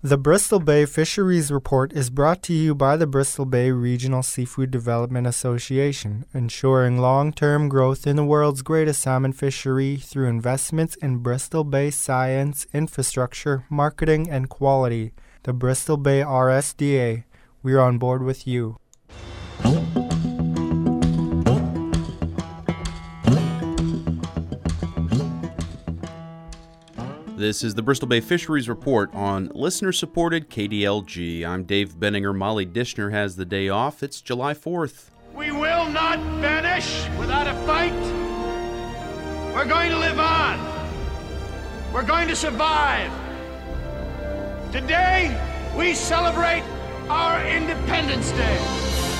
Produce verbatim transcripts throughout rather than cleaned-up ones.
The Bristol Bay Fisheries Report is brought to you by the Bristol Bay Regional Seafood Development Association, ensuring long-term growth in the world's greatest salmon fishery through investments in Bristol Bay science, infrastructure, marketing, and quality. The Bristol Bay R S D A. We're on board with you. This is the Bristol Bay Fisheries Report on listener-supported K D L G. I'm Dave Benninger. Molly Dishner has the day off. It's July fourth. We will not vanish without a fight. We're going to live on. We're going to survive. Today, we celebrate our Independence Day.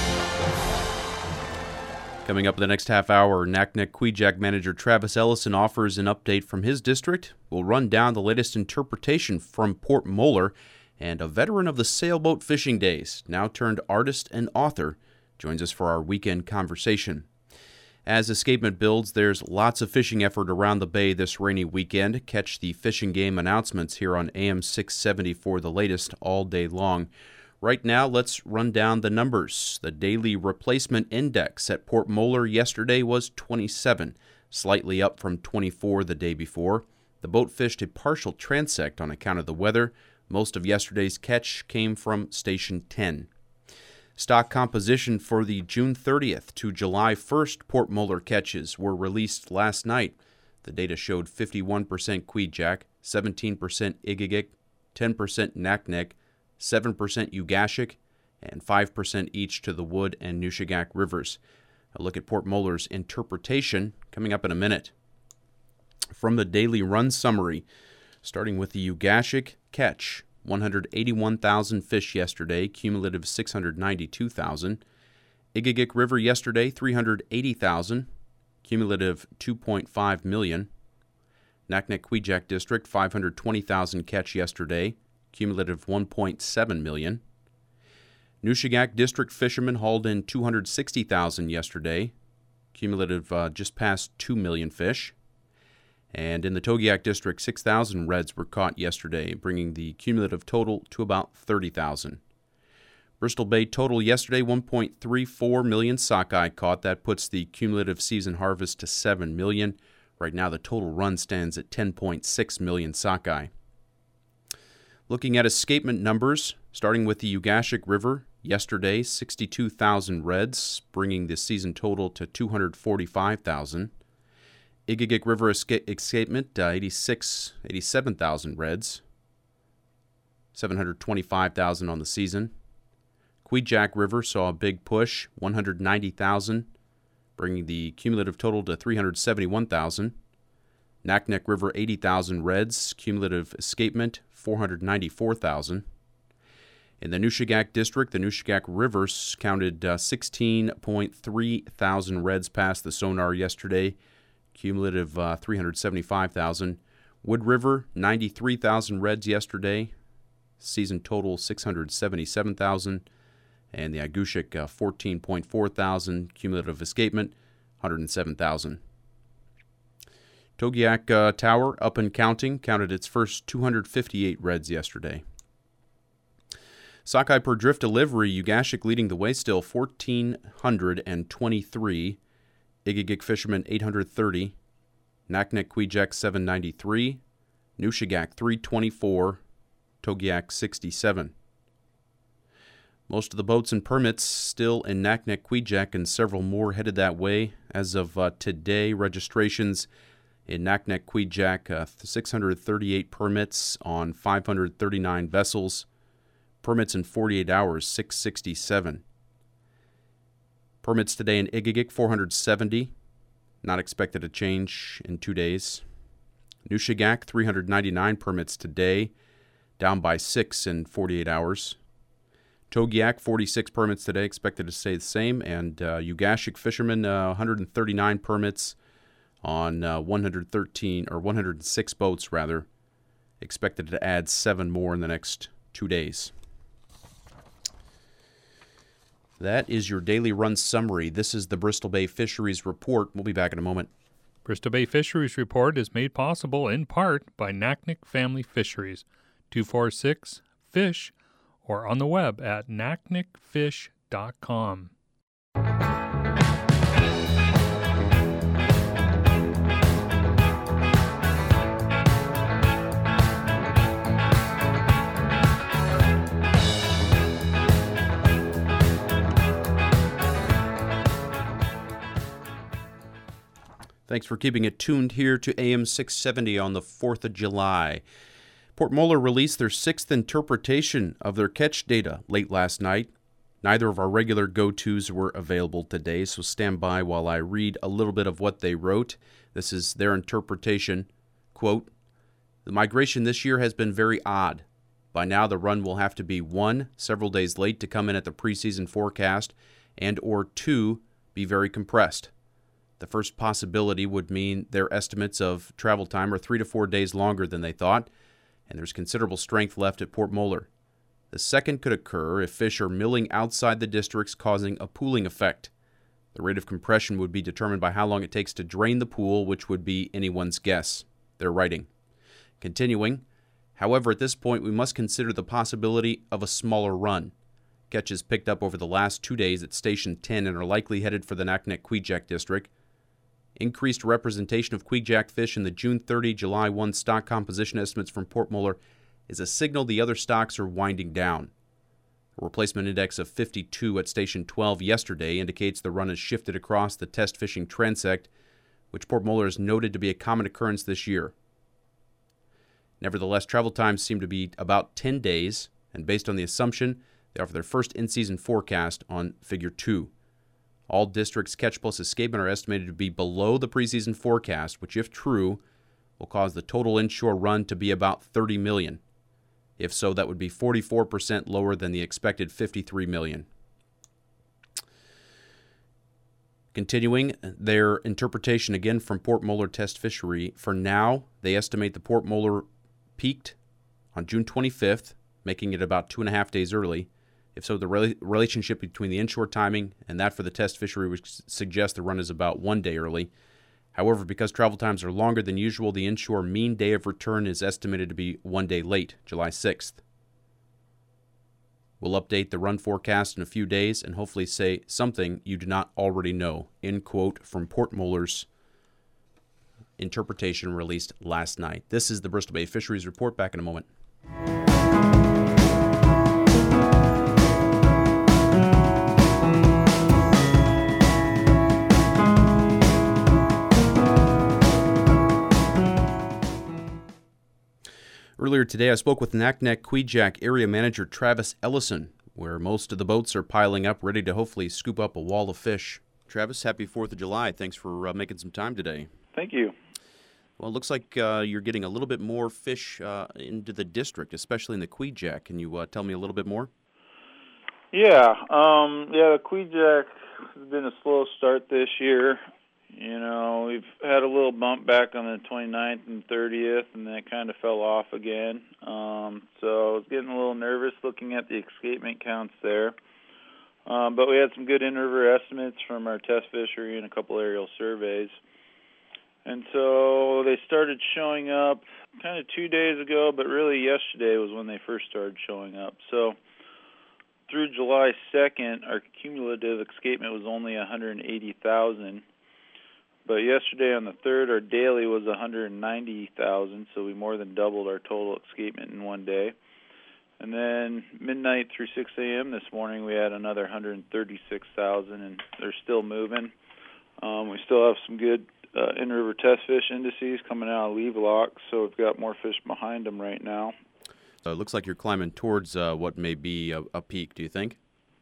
Coming up in the next half hour, Naknek-Kvichak manager Travis Ellison offers an update from his district. We'll run down the latest interpretation from Port Moller, and a veteran of the sailboat fishing days, now turned artist and author, joins us for our weekend conversation. As escapement builds, there's lots of fishing effort around the bay this rainy weekend. Catch the fishing game announcements here on A M six seventy for the latest all day long. Right now, let's run down the numbers. The daily replacement index at Port Moller yesterday was twenty-seven, slightly up from twenty-four the day before. The boat fished a partial transect on account of the weather. Most of yesterday's catch came from Station ten. Stock composition for the June thirtieth to July first Port Moller catches were released last night. The data showed fifty-one percent Kvichak, seventeen percent Igigik, ten percent Naknek, seven percent Ugashik, and five percent each to the Wood and Nushagak rivers. A look at Port Moller's interpretation coming up in a minute. From the daily run summary, starting with the Ugashik catch, one hundred eighty-one thousand fish yesterday, cumulative six hundred ninety-two thousand. Igigik River yesterday, three hundred eighty thousand, cumulative two point five million. Naknek-Kvichak District, five hundred twenty thousand catch yesterday, cumulative one point seven million. Nushagak District fishermen hauled in two hundred sixty thousand yesterday, cumulative uh, just past two million fish. And in the Togiak District, six thousand reds were caught yesterday, bringing the cumulative total to about thirty thousand. Bristol Bay total yesterday, one point three four million sockeye caught. That puts the cumulative season harvest to seven million. Right now, the total run stands at ten point six million sockeye. Looking at escapement numbers, starting with the Ugashik River, yesterday, sixty-two thousand reds, bringing the season total to two hundred forty-five thousand. Igigik River esca- escapement, uh, eighty-six, eighty-seven thousand reds, seven hundred twenty-five thousand on the season. Kvichak River saw a big push, one hundred ninety thousand, bringing the cumulative total to three hundred seventy-one thousand. Naknek River, eighty thousand reds, cumulative escapement, four hundred ninety-four thousand. In the Nushagak District, the Nushagak River counted uh, sixteen point three thousand reds past the sonar yesterday, cumulative uh, three hundred seventy-five thousand. Wood River, ninety-three thousand reds yesterday, season total six hundred seventy-seven thousand. And the Agushik, uh, fourteen point four thousand, cumulative escapement, one hundred seven thousand. Togiak uh, Tower, up and counting, counted its first two hundred fifty-eight reds yesterday. Sockeye per drift delivery, Ugashik leading the way still, one thousand four hundred twenty-three. Igigik fishermen, eight hundred thirty. Naknek-Kvichak, seven hundred ninety-three. Nushagak, three hundred twenty-four. Togiak, sixty-seven. Most of the boats and permits still in Naknek-Kvichak, and several more headed that way. As of uh, today, registrations in Naknek-Kvichak, uh, six hundred thirty-eight permits on five hundred thirty-nine vessels. Permits in forty-eight hours, six hundred sixty-seven. Permits today in Igigik, four hundred seventy. Not expected to change in two days. Nushagak, three hundred ninety-nine permits today, down by six in forty-eight hours. Togiak, forty-six permits today, expected to stay the same. And uh, Ugashik fishermen, uh, one hundred thirty-nine permits on uh, one hundred thirteen, or one hundred six boats, rather. Expected to add seven more in the next two days. That is your daily run summary. This is the Bristol Bay Fisheries Report. We'll be back in a moment. Bristol Bay Fisheries Report is made possible in part by Naknek Family Fisheries, two four six, fish or on the web at naknek fish dot com. Thanks for keeping it tuned here to A M six seventy on the fourth of July. Port Moller released their sixth interpretation of their catch data late last night. Neither of our regular go-tos were available today, so stand by while I read a little bit of what they wrote. This is their interpretation. Quote, "The migration this year has been very odd. By now, the run will have to be one, several days late to come in at the preseason forecast, and or two, be very compressed. The first possibility would mean their estimates of travel time are three to four days longer than they thought, and there's considerable strength left at Port Moller. The second could occur if fish are milling outside the districts, causing a pooling effect. The rate of compression would be determined by how long it takes to drain the pool, which would be anyone's guess." They're writing. Continuing, "However, at this point, we must consider the possibility of a smaller run. Catches picked up over the last two days at Station ten and are likely headed for the Naknek-Kvichak district. Increased representation of Kvichak fish in the June thirtieth, July first stock composition estimates from Port Moller is a signal the other stocks are winding down. A replacement index of fifty-two at Station twelve yesterday indicates the run has shifted across the test fishing transect, which Port Moller has noted to be a common occurrence this year. Nevertheless, travel times seem to be about ten days, and based on the assumption, they offer their first in-season forecast on Figure two. All districts' catch plus escapement are estimated to be below the preseason forecast, which, if true, will cause the total inshore run to be about thirty million. If so, that would be forty-four percent lower than the expected fifty-three million. Continuing their interpretation again from Port Moller Test Fishery, for now, they estimate the Port Moller peaked on June twenty-fifth, making it about two and a half days early. If so, the re- relationship between the inshore timing and that for the test fishery would suggest the run is about one day early. However, because travel times are longer than usual, the inshore mean day of return is estimated to be one day late, July sixth. We'll update the run forecast in a few days and hopefully say something you do not already know." End quote from Port Moller's interpretation released last night. This is the Bristol Bay Fisheries Report. Back in a moment. Earlier today, I spoke with Naknek-Kvichak Area Manager Travis Ellison, where most of the boats are piling up, ready to hopefully scoop up a wall of fish. Travis, happy fourth of July. Thanks for uh, making some time today. Thank you. Well, it looks like uh, you're getting a little bit more fish uh, into the district, especially in the Kvichak. Can you uh, tell me a little bit more? Yeah, um, yeah, the Kvichak has been a slow start this year. You know, we've had a little bump back on the twenty-ninth and thirtieth, and then it kind of fell off again. Um, so I was getting a little nervous looking at the escapement counts there. Um, but we had some good in-river estimates from our test fishery and a couple aerial surveys. And so they started showing up kind of two days ago, but really yesterday was when they first started showing up. So through July second, our cumulative escapement was only one hundred eighty thousand. But yesterday on the third, our daily was one hundred ninety thousand, so we more than doubled our total escapement in one day. And then midnight through six a.m. this morning, we had another one hundred thirty-six thousand, and they're still moving. Um, we still have some good uh, in-river test fish indices coming out of Levelock, so we've got more fish behind them right now. So it looks like you're climbing towards uh, what may be a, a peak, do you think?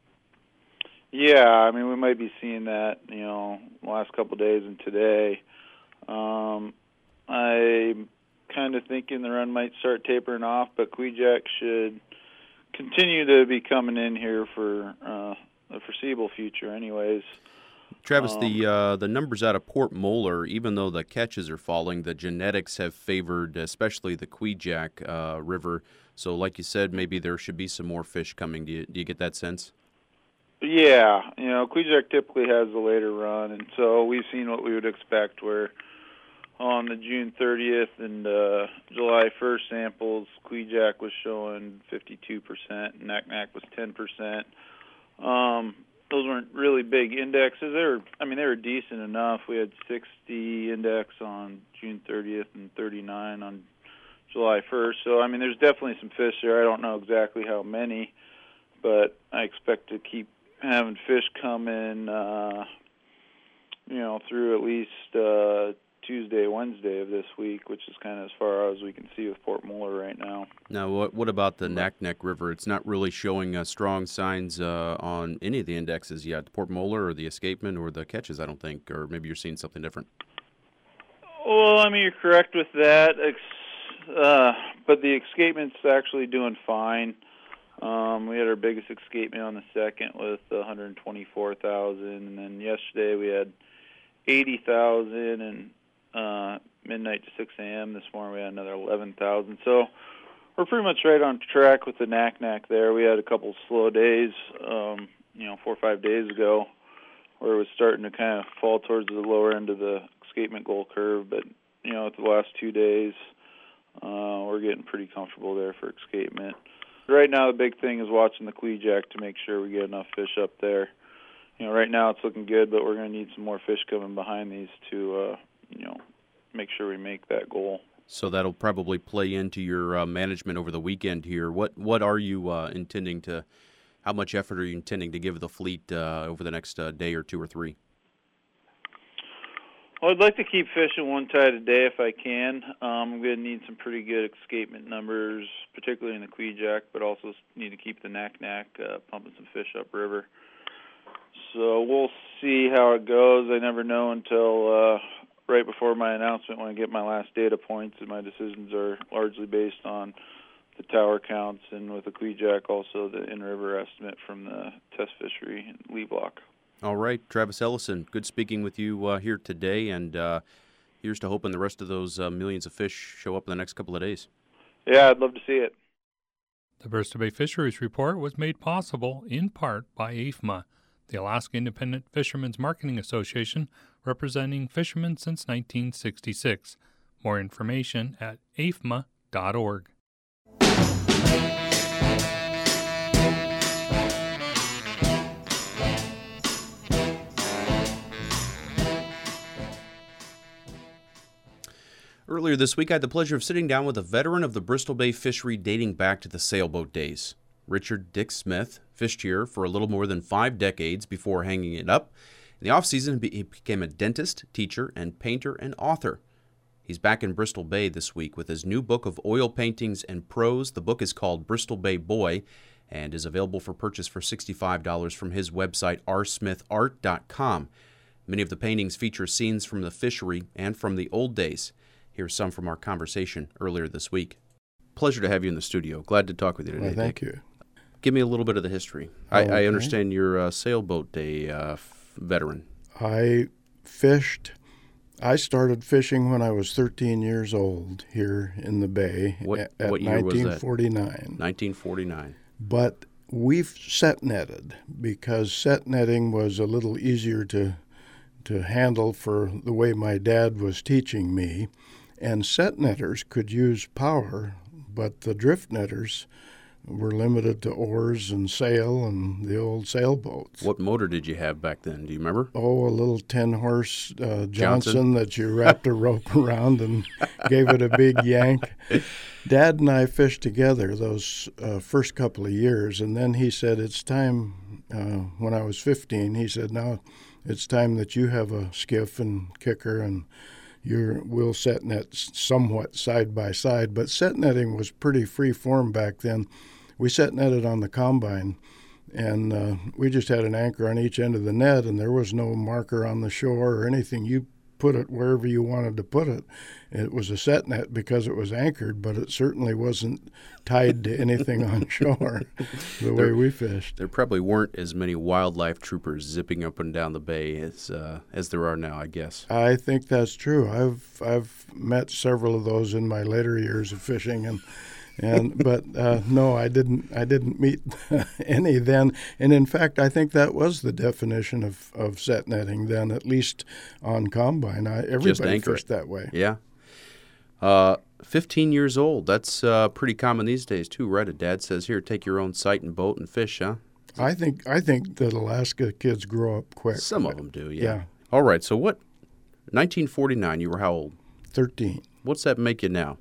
Yeah, I mean, we might be seeing that, you know, the last couple of days and today. Um, I'm kind of thinking the run might start tapering off, but Kvichak should continue to be coming in here for uh, the foreseeable future anyways. Travis, um, the uh, the numbers out of Port Moller, even though the catches are falling, the genetics have favored especially the Kvichak uh, River. So like you said, maybe there should be some more fish coming. Do you, do you get that sense? Yeah, you know, Kvichak typically has a later run, and so we've seen what we would expect where on the June thirtieth and uh, July first samples, Kvichak was showing fifty-two percent, and Naknek was ten percent. Um, those weren't really big indexes. They were, I mean, they were decent enough. We had sixty index on June thirtieth and thirty-nine on July first. So, I mean, there's definitely some fish there. I don't know exactly how many, but I expect to keep having fish come in, uh, you know, through at least uh, Tuesday, Wednesday of this week, which is kind of as far out as we can see with Port Muller right now. Now, what what about the Naknek River? It's not really showing uh, strong signs uh, on any of the indexes yet, the Port Muller or the escapement or the catches, I don't think, or maybe you're seeing something different. Well, I mean, you're correct with that, uh, but the escapement's actually doing fine. Um, we had our biggest escapement on the second with one hundred twenty-four thousand, and then yesterday we had eighty thousand, and uh, midnight to six a.m. this morning we had another eleven thousand. So we're pretty much right on track with the Naknek there. We had a couple slow days, um, you know, four or five days ago, where it was starting to kind of fall towards the lower end of the escapement goal curve. But, you know, at the last two days, uh, we're getting pretty comfortable there for escapement. Right now the big thing is watching the Kvichak to make sure we get enough fish up there. You know, right now it's looking good, but we're going to need some more fish coming behind these to, uh, you know, make sure we make that goal. So that'll probably play into your uh, management over the weekend here. What what are you uh, intending to, how much effort are you intending to give the fleet uh, over the next uh, day or two or three? Well, I'd like to keep fishing one tide a day if I can. Um, I'm going to need some pretty good escapement numbers, particularly in the Kvichak, but also need to keep the Naknek uh, pumping some fish upriver. So we'll see how it goes. I never know until uh, right before my announcement when I get my last data points, and my decisions are largely based on the tower counts, and with the Kvichak also the in-river estimate from the test fishery in Lee Block. All right, Travis Ellison, good speaking with you uh, here today, and uh, here's to hoping the rest of those uh, millions of fish show up in the next couple of days. Yeah, I'd love to see it. The Bristol Bay Fisheries Report was made possible in part by A F M A, the Alaska Independent Fishermen's Marketing Association, representing fishermen since nineteen sixty-six. More information at A F M A dot org. Earlier this week, I had the pleasure of sitting down with a veteran of the Bristol Bay fishery dating back to the sailboat days. Richard Dick Smith fished here for a little more than five decades before hanging it up. In the off-season, he became a dentist, teacher, and painter and author. He's back in Bristol Bay this week with his new book of oil paintings and prose. The book is called Bristol Bay Boy and is available for purchase for sixty-five dollars from his website, r smith art dot com. Many of the paintings feature scenes from the fishery and from the old days. Here's some from our conversation earlier this week. Pleasure to have you in the studio. Glad to talk with you today. Well, thank Dick. you. Give me a little bit of the history. Okay. I, I understand you're a sailboat day uh, f- veteran. I fished. I started fishing when I was thirteen years old here in the Bay. What, at, at what year was that? nineteen forty-nine. nineteen forty-nine. But we've set netted because set netting was a little easier to to handle for the way my dad was teaching me. And set netters could use power, but the drift netters were limited to oars and sail and the old sailboats. What motor did you have back then? Do you remember? Oh, a little ten-horse uh, Johnson, Johnson that you wrapped a rope around and gave it a big yank. Dad and I fished together those uh, first couple of years, and then he said, it's time, uh, when I was fifteen, he said, now it's time that you have a skiff and kicker, and you're, we'll set net somewhat side by side. But set netting was pretty free form back then. We set netted on the combine, and uh, we just had an anchor on each end of the net, and there was no marker on the shore or anything. You put it wherever you wanted to put it. It was a set net because it was anchored, but it certainly wasn't tied to anything on shore the way there, we fished. There probably weren't as many wildlife troopers zipping up and down the bay as uh, as there are now, I guess. I think that's true. I've I've met several of those in my later years of fishing, and And but uh, no, I didn't. I didn't meet any then. And in fact, I think that was the definition of, of set netting then, at least on combine. I, everybody fished that way. Yeah. Uh, fifteen years old. That's uh, pretty common these days too, right? A dad says, "Here, take your own sight and boat and fish," huh? I think I think that Alaska kids grow up quick. Some of them do. Yeah. Yeah. All right. So what? nineteen forty-nine. You were how old? Thirteen. What's that make you now?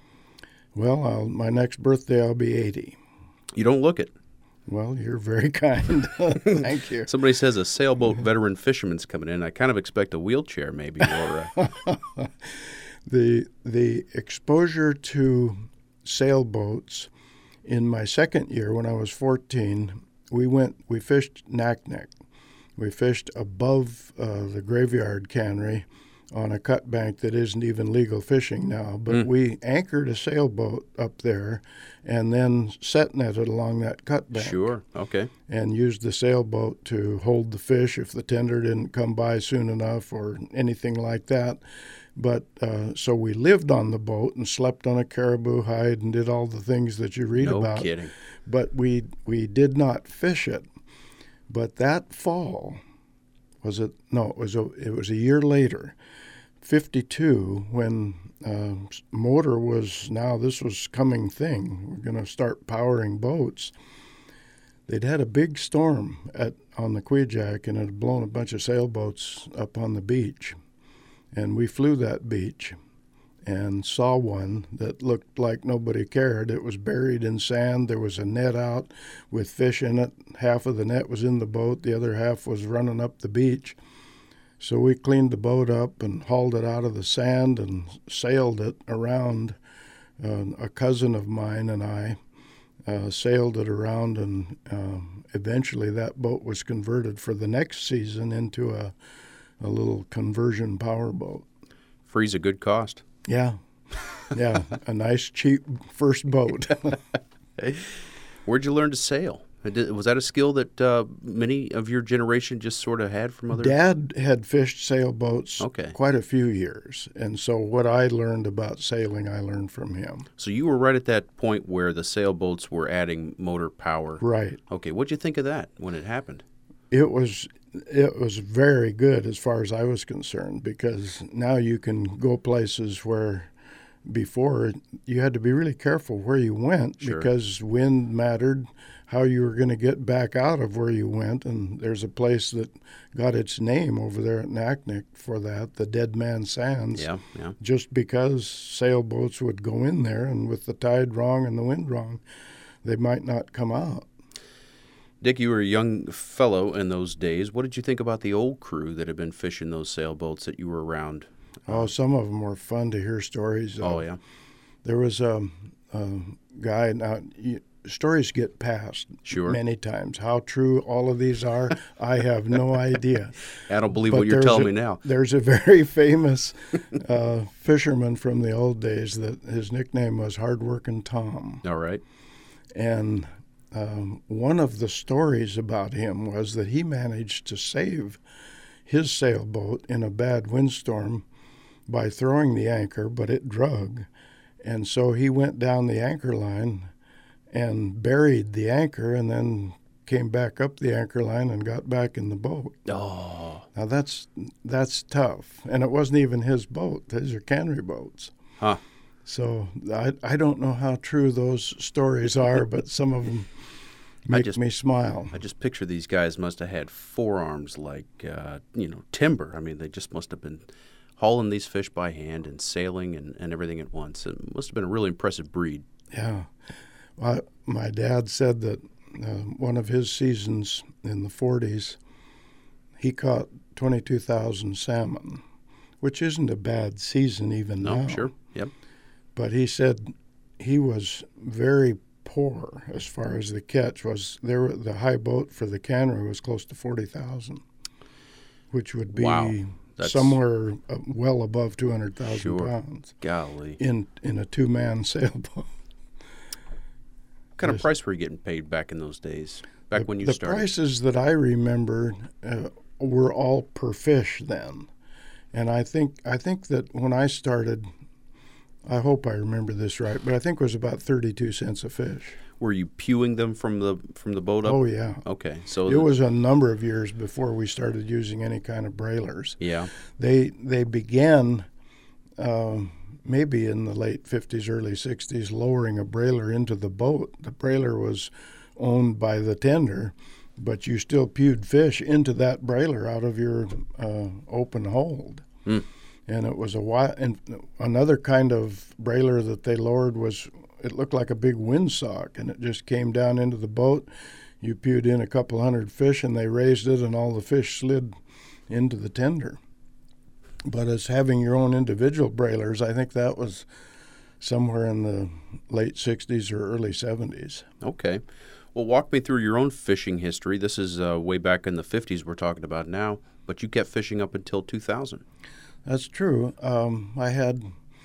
Well, I'll, my next birthday, I'll be eighty. You don't look it. Well, you're very kind. Thank you. Somebody says a sailboat veteran fisherman's coming in. I kind of expect a wheelchair maybe. Or a... the the exposure to sailboats in my second year when I was fourteen, we went, we fished Naknek. We fished above uh, the graveyard cannery on a cut bank that isn't even legal fishing now. But mm. we anchored a sailboat up there and then set netted along that cut bank. Sure, okay. And used the sailboat to hold the fish if the tender didn't come by soon enough or anything like that. But uh, so we lived on the boat and slept on a caribou hide and did all the things that you read no about. No kidding. But we we did not fish it. But that fall, was it? No, it was a, it was a year later, fifty-two, when uh, motor was, now this was coming thing. We're going to start powering boats. They'd had a big storm at on the Kvichak, and it had blown a bunch of sailboats up on the beach. And we flew that beach and saw one that looked like nobody cared. It was buried in sand. There was a net out with fish in it. Half of the net was in the boat. The other half was running up the beach. So we cleaned the boat up and hauled it out of the sand and sailed it around. Uh, a cousin of mine and I uh, sailed it around, and uh, eventually that boat was converted for the next season into a, a little conversion power boat. Free's a good cost. Yeah, yeah, a nice, cheap first boat. Where'd you learn to sail? Was that a skill that uh, many of your generation just sort of had from other? Dad had fished sailboats okay. quite a few years, and so what I learned about sailing, I learned from him. So you were right at that point where the sailboats were adding motor power. Right. Okay, what'd you think of that when it happened? It was it was very good as far as I was concerned, because now you can go places where before you had to be really careful where you went sure. because wind mattered, how you were going to get back out of where you went. And there's a place that got its name over there at Naknek for that, the Dead Man Sands, yeah, yeah. just because sailboats would go in there, and with the tide wrong and the wind wrong, they might not come out. Dick, you were a young fellow in those days. What did you think about the old crew that had been fishing those sailboats that you were around? Oh, some of them were fun to hear stories of. Oh, yeah. There was a, a guy, now you, stories get passed sure. many times. How true all of these are, I have no idea. I don't believe but what you're telling a, me now. There's a very famous uh, fisherman from the old days that his nickname was Hardworking Tom. All right. And Um, one of the stories about him was that he managed to save his sailboat in a bad windstorm by throwing the anchor, but it drug. And so he went down the anchor line and buried the anchor and then came back up the anchor line and got back in the boat. Oh. Now that's that's tough. And it wasn't even his boat. These are cannery boats. Huh. So I, I don't know how true those stories are, but some of them make just, me smile. I just picture these guys must have had forearms like, uh, you know, timber. I mean, they just must have been hauling these fish by hand and sailing and, and everything at once. It must have been a really impressive breed. Yeah. Well, my dad said that uh, one of his seasons in the forties, he caught twenty-two thousand salmon, which isn't a bad season even no, now. Sure, yep. But he said he was very poor as far as the catch was. There, the high boat for the cannery was close to forty thousand, which would be wow. somewhere uh, well above two hundred thousand sure. pounds. Golly. In in a two-man sailboat. What kind of price were you getting paid back in those days, back the, when you the started? The prices that I remember uh, were all per fish then. And I think I think that when I started, I hope I remember this right, but I think it was about thirty-two cents a fish. Were you pewing them from the from the boat up? Oh, yeah. Okay. So it was a number of years before we started using any kind of brailers. Yeah. They they began um, maybe in the late fifties, early sixties, lowering a brailer into the boat. The brailer was owned by the tender, but you still pewed fish into that brailer out of your uh, open hold. Mm. And it was a wi- and another kind of brailer that they lowered was, it looked like a big windsock, and it just came down into the boat. You pewed in a couple hundred fish, and they raised it, and all the fish slid into the tender. But as having your own individual brailers, I think that was somewhere in the late sixties or early seventies. Okay. Well, walk me through your own fishing history. This is uh, way back in the fifties we're talking about now, but you kept fishing up until two thousand. That's true. Um, I had,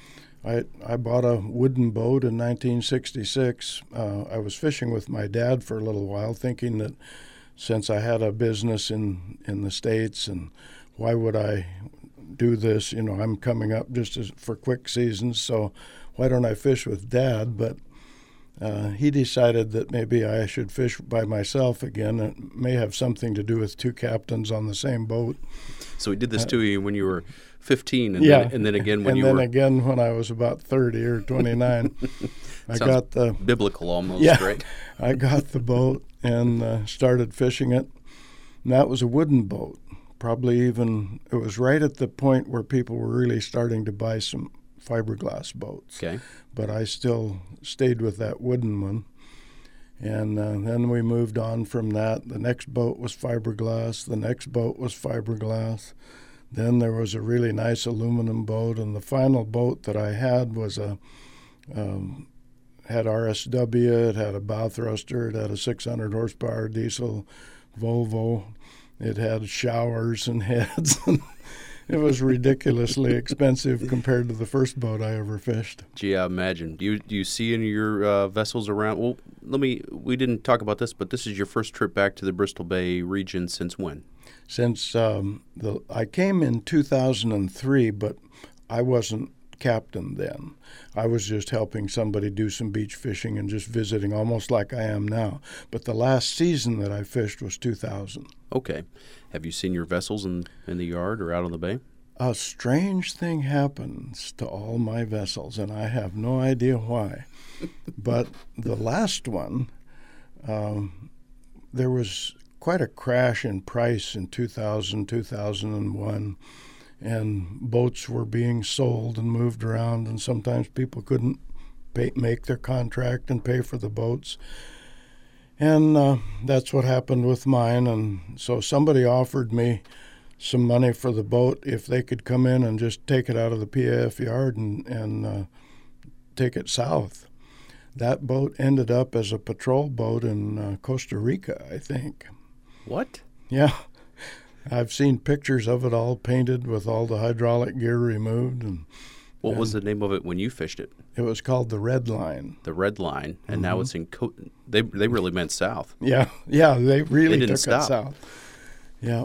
I I bought a wooden boat in nineteen sixty-six. Uh, I was fishing with my dad for a little while, thinking that since I had a business in, in the States, and why would I do this? You know, I'm coming up just as, for quick seasons, so why don't I fish with Dad? But uh, he decided that maybe I should fish by myself again. It may have something to do with two captains on the same boat. So he did this uh, to you when you were fifteen, and, yeah. then, and then again when and you then were... And then again when I was about thirty or twenty-nine. I got the... biblical almost, yeah, right? I got the boat and uh, started fishing it. And that was a wooden boat. Probably even... It was right at the point where people were really starting to buy some fiberglass boats. Okay. But I still stayed with that wooden one. And uh, then we moved on from that. The next boat was fiberglass. The next boat was fiberglass. Then there was a really nice aluminum boat, and the final boat that I had was a um, had R S W. It had a bow thruster. It had a six hundred horsepower diesel Volvo. It had showers and heads. It was ridiculously expensive compared to the first boat I ever fished. Gee, I imagine. Do you do you see any of your uh, vessels around? Well, let me. We didn't talk about this, but this is your first trip back to the Bristol Bay region since when? Since um, the I came in two thousand three, but I wasn't captain then. I was just helping somebody do some beach fishing and just visiting, almost like I am now. But the last season that I fished was two thousand. Okay. Have you seen your vessels in, in the yard or out on the bay? A strange thing happens to all my vessels, and I have no idea why. But the last one, um, there was quite a crash in price in two thousand, two thousand one, and boats were being sold and moved around, and sometimes people couldn't pay, make their contract and pay for the boats. And uh, that's what happened with mine. And so somebody offered me some money for the boat if they could come in and just take it out of the P A F yard and, and uh, take it south. That boat ended up as a patrol boat in uh, Costa Rica, I think. What? Yeah. I've seen pictures of it all painted with all the hydraulic gear removed. And What and was the name of it when you fished it? It was called the Red Line. The Red Line, and mm-hmm. now it's in. Co- they they really meant south. Yeah, yeah, they really they didn't took stop. it south. Yeah.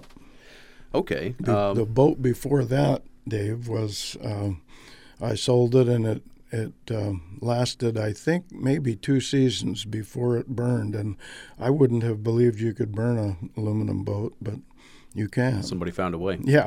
Okay. The, um, the boat before that, Dave, was um, I sold it, and it it um, lasted, I think, maybe two seasons before it burned. And I wouldn't have believed you could burn an aluminum boat, but you can. Somebody found a way. Yeah.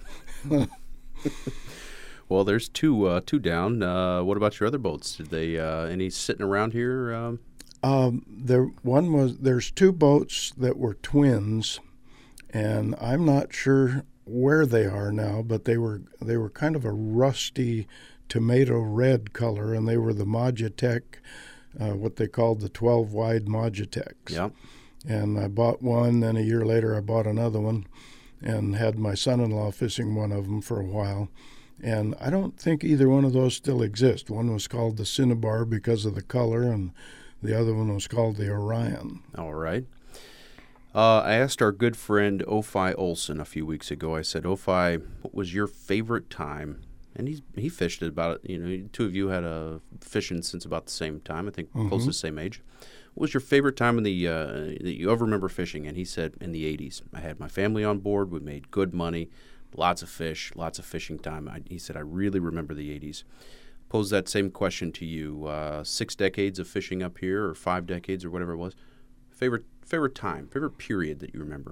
Well, there's two uh, two down. Uh, what about your other boats? Did they uh, any sitting around here? Um? Um, there one was. There's two boats that were twins, and I'm not sure where they are now, but they were they were kind of a rusty tomato red color, and they were the Magitech, uh, what they called the twelve wide Magitechs. Yeah. And I bought one. Then a year later, I bought another one, and had my son-in-law fishing one of them for a while. And I don't think either one of those still exist. One was called the Cinnabar because of the color, and the other one was called the Orion. All right. Uh, I asked our good friend Ophi Olson a few weeks ago. I said, Ophi, what was your favorite time? And he he fished at about, you know, two of you had a fishing since about the same time, I think mm-hmm. close to the same age. What was your favorite time in the uh, that you ever remember fishing? And he said, in the eighties. I had my family on board. We made good money. Lots of fish, lots of fishing time. I, he said, I really remember the eighties. Pose that same question to you. Uh, six decades of fishing up here, or five decades, or whatever it was. Favorite favorite time, favorite period that you remember?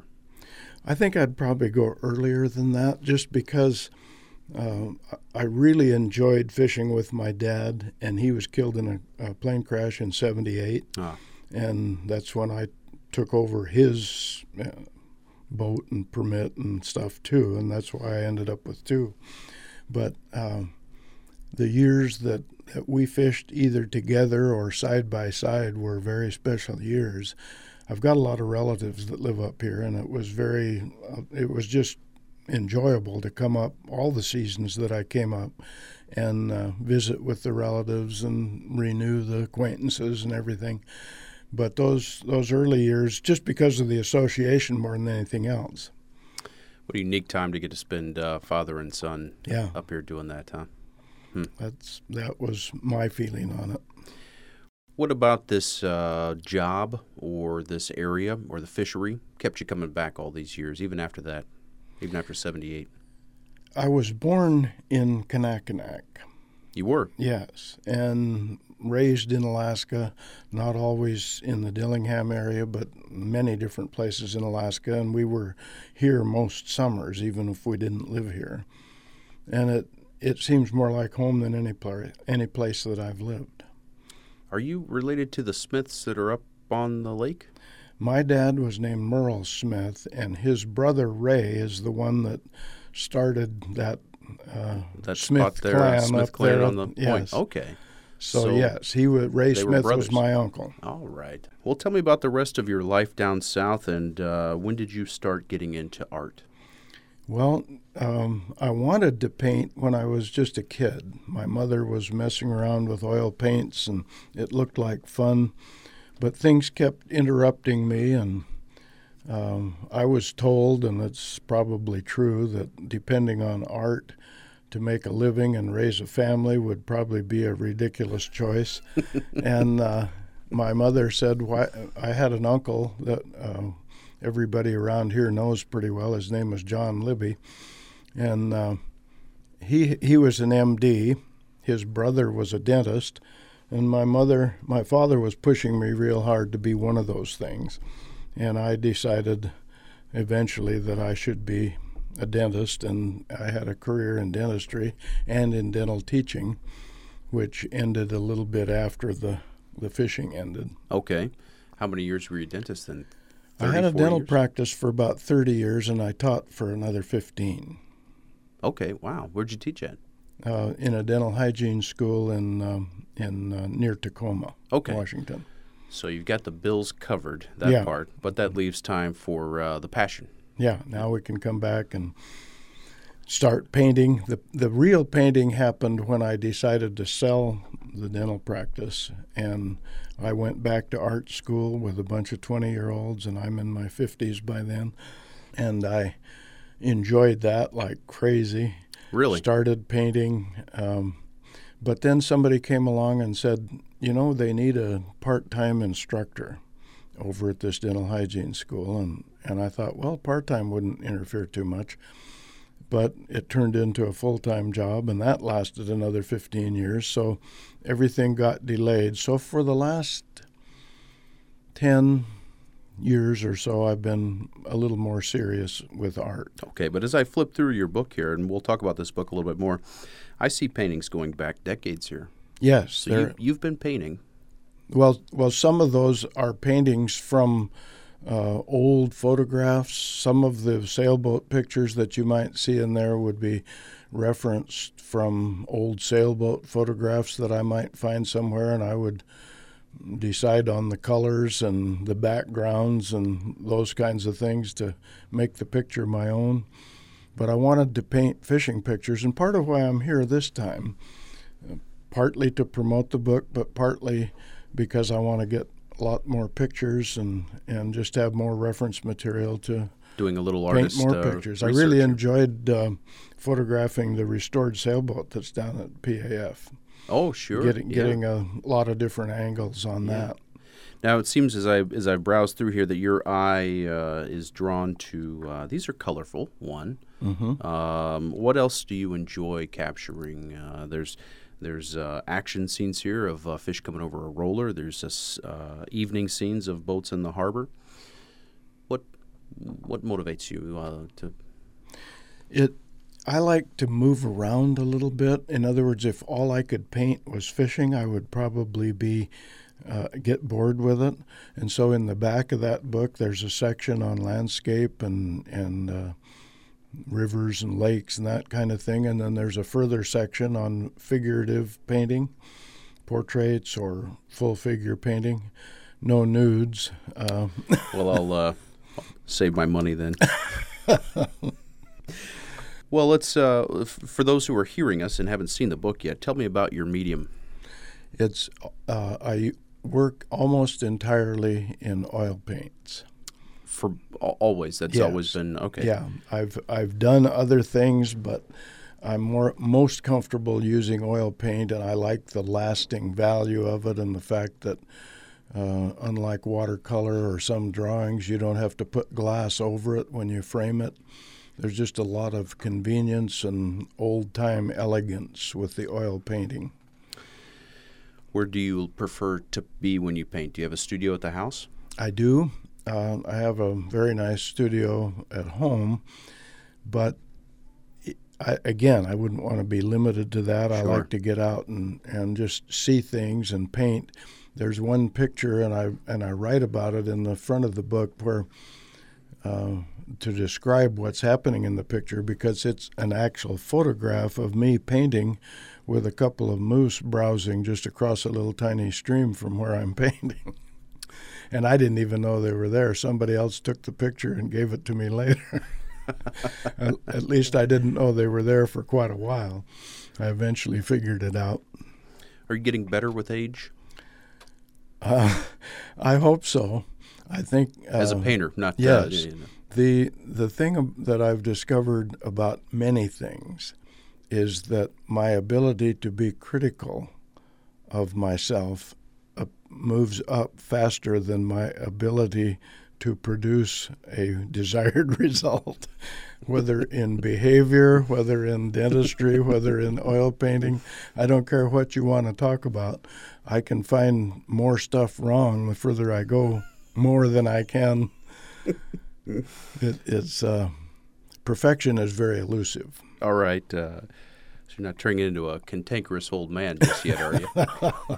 I think I'd probably go earlier than that, just because uh, I really enjoyed fishing with my dad, and he was killed in a, a plane crash in seventy-eight, Ah. and that's when I took over his uh, boat and permit and stuff too, and that's why I ended up with two. But uh, the years that, that we fished either together or side by side were very special years. I've got a lot of relatives that live up here, and it was very, uh, it was just enjoyable to come up all the seasons that I came up and uh, visit with the relatives and renew the acquaintances and everything. But those those early years, just because of the association more than anything else. What a unique time to get to spend uh, father and son Yeah. up here doing that, huh? Hmm. That's that was my feeling on it. What about this uh, job or this area or the fishery kept you coming back all these years, even after that, even after seventy-eight? I was born in Kanakanak, You were? yes, and raised in Alaska, not always in the Dillingham area, but many different places in Alaska, and we were here most summers, even if we didn't live here. And it, it seems more like home than any, pla- any place that I've lived. Are you related to the Smiths that are up on the lake? My dad was named Merle Smith, and his brother Ray is the one that started that uh, That Smith spot there, clan uh, Smith up clan there. on the point. Yes. Okay. So, So yes, he was, Ray they were Smith brothers. was my uncle. All right. Well, tell me about the rest of your life down south, and uh, when did you start getting into art? Well, um, I wanted to paint when I was just a kid. My mother was messing around with oil paints, and it looked like fun, but things kept interrupting me, and um, I was told, and it's probably true, that depending on art, to make a living and raise a family would probably be a ridiculous choice. and uh, my mother said, "Why?" I had an uncle that uh, everybody around here knows pretty well. His name was John Libby, and uh, he he was an M D. His brother was a dentist, and my mother, my father was pushing me real hard to be one of those things, and I decided eventually that I should be a dentist, and I had a career in dentistry and in dental teaching, which ended a little bit after the, the fishing ended. Okay. How many years were you a dentist then? I had a dental years? practice for about thirty years, and I taught for another fifteen. Okay, wow. Where'd you teach at? Uh, in a dental hygiene school in um, in uh, near Tacoma, Okay. Washington. So you've got the bills covered, that Yeah. part, but that leaves time for uh, the passion. Yeah, now we can come back and start painting. The the real painting happened when I decided to sell the dental practice, and I went back to art school with a bunch of twenty-year-olds, and I'm in my fifties by then, and I enjoyed that like crazy. Really? Started painting, um, but then somebody came along and said, you know, they need a part-time instructor over at this dental hygiene school, and, and I thought, well, part-time wouldn't interfere too much, but it turned into a full-time job, and that lasted another fifteen years, so everything got delayed. So for the last ten years or so, I've been a little more serious with art. Okay, but as I flip through your book here, and we'll talk about this book a little bit more, I see paintings going back decades here. Yes. So they're- you, you've been painting. Well, well, some of those are paintings from uh, old photographs. Some of the sailboat pictures that you might see in there would be referenced from old sailboat photographs that I might find somewhere, and I would decide on the colors and the backgrounds and those kinds of things to make the picture my own. But I wanted to paint fishing pictures, and part of why I'm here this time, uh, partly to promote the book, but partly because I want to get a lot more pictures and, and just have more reference material to Doing a little paint artist more uh, pictures. I research really here. enjoyed uh, photographing the restored sailboat that's down at P A F. Oh, sure. Getting yeah. getting a lot of different angles on Yeah. that. Now it seems as I as I browse through here that your eye uh, is drawn to uh, these are colorful. One. Mm-hmm. Um, what else do you enjoy capturing? Uh, there's There's uh, action scenes here of uh, fish coming over a roller. There's this, uh, evening scenes of boats in the harbor. What what motivates you uh, to? It. I like to move around a little bit. In other words, if all I could paint was fishing, I would probably be uh, get bored with it. And so, in the back of that book, there's a section on landscape and and uh, rivers and lakes and that kind of thing. And then there's a further section on figurative painting, portraits or full figure painting. No nudes. Uh, well, I'll uh, save my money then. Well, let's, uh, f- for those who are hearing us and haven't seen the book yet, tell me about your medium. It's uh, I work almost entirely in oil paints. For always, that's yes. always been okay. Yeah, I've I've done other things, but I'm more most comfortable using oil paint, and I like the lasting value of it, and the fact that uh, unlike watercolor or some drawings, you don't have to put glass over it when you frame it. There's just a lot of convenience and old-time elegance with the oil painting. Where do you prefer to be when you paint? Do you have a studio at the house? I do. Uh, I have a very nice studio at home, but I, again, I wouldn't want to be limited to that. Sure. I like to get out and, and just see things and paint. There's one picture, and I and I write about it in the front of the book where uh, to describe what's happening in the picture, because it's an actual photograph of me painting with a couple of moose browsing just across a little tiny stream from where I'm painting. And I didn't even know they were there. Somebody else took the picture and gave it to me later. at, at least I didn't know they were there for quite a while. I eventually figured it out. Are you getting better with age? Uh, I hope so. I think uh, as a painter, not yes. Uh, you know. The the thing that I've discovered about many things is that my ability to be critical of myself uh, moves up faster than my ability to produce a desired result, whether in behavior, whether in dentistry, whether in oil painting. I don't care what you want to talk about. I can find more stuff wrong the further I go, more than I can. it, it's uh, perfection is very elusive. All right. Uh, so you're not turning into a cantankerous old man just yet, are you?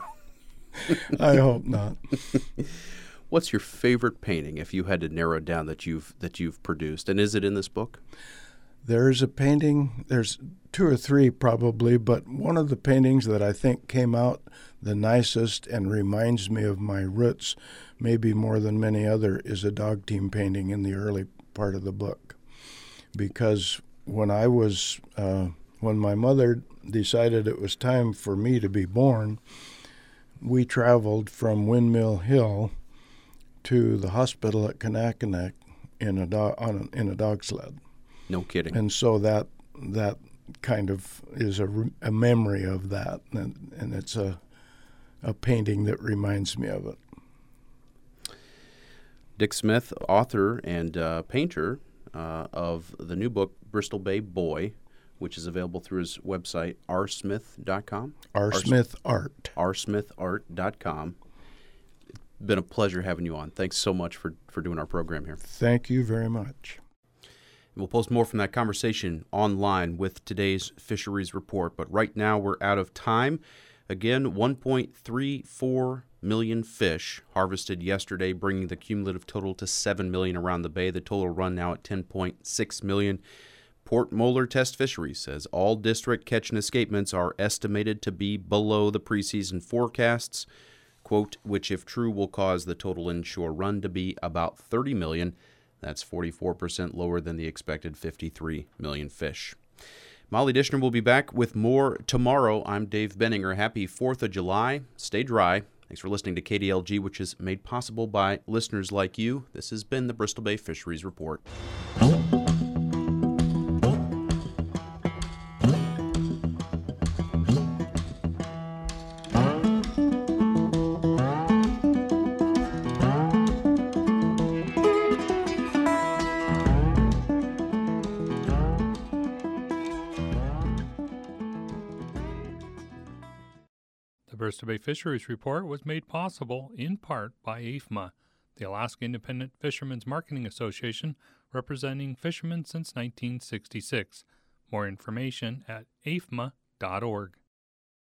I hope not. What's your favorite painting, if you had to narrow it down, that you've that you've produced, and is it in this book? There's a painting. There's two or three probably, but one of the paintings that I think came out the nicest and reminds me of my roots, maybe more than many other, is a dog team painting in the early part of the book. Because when I was, uh, when my mother decided it was time for me to be born, we traveled from Windmill Hill to the hospital at Kanakanak in a do- on a, in a dog sled. No kidding. And so that that kind of is a, a memory of that, and, and it's a a painting that reminds me of it. Dick Smith, author and uh, painter uh, of the new book Bristol Bay Boy, which is available through his website r smith dot com. R Smith Art. r smith art dot com. It's been a pleasure having you on. Thanks so much for, for doing our program here. Thank you very much. And we'll post more from that conversation online with today's Fisheries Report. But right now we're out of time. Again, one point three four million fish harvested yesterday, bringing the cumulative total to seven million around the bay. The total run now at ten point six million. Port Moller Test Fisheries says all district catch and escapements are estimated to be below the preseason forecasts, quote, which if true will cause the total inshore run to be about thirty million. That's forty-four percent lower than the expected fifty-three million fish. Molly Dishner will be back with more tomorrow. I'm Dave Benninger. Happy fourth of July. Stay dry. Thanks for listening to K D L G, which is made possible by listeners like you. This has been the Bristol Bay Fisheries Report. Bristol Bay Fisheries Report was made possible in part by A F M A, the Alaska Independent Fishermen's Marketing Association, representing fishermen since nineteen sixty-six. More information at A F M A dot org.